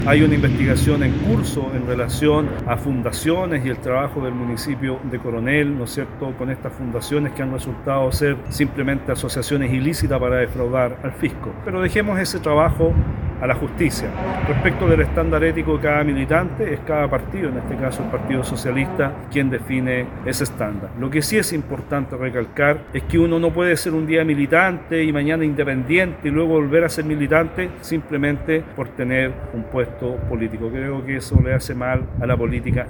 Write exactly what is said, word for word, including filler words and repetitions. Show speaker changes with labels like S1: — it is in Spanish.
S1: Hay una investigación en curso en relación a fundaciones y el trabajo del municipio de Coronel, ¿no es cierto?, con estas fundaciones que han resultado ser simplemente asociaciones ilícitas para defraudar al fisco. Pero dejemos ese trabajo a la justicia. Respecto del estándar ético de cada militante, es cada partido, en este caso el Partido Socialista, quien define ese estándar. Lo que sí es importante recalcar es que uno no puede ser un día militante y mañana independiente y luego volver a ser militante simplemente por tener un puesto político. Creo que eso le hace mal a la política.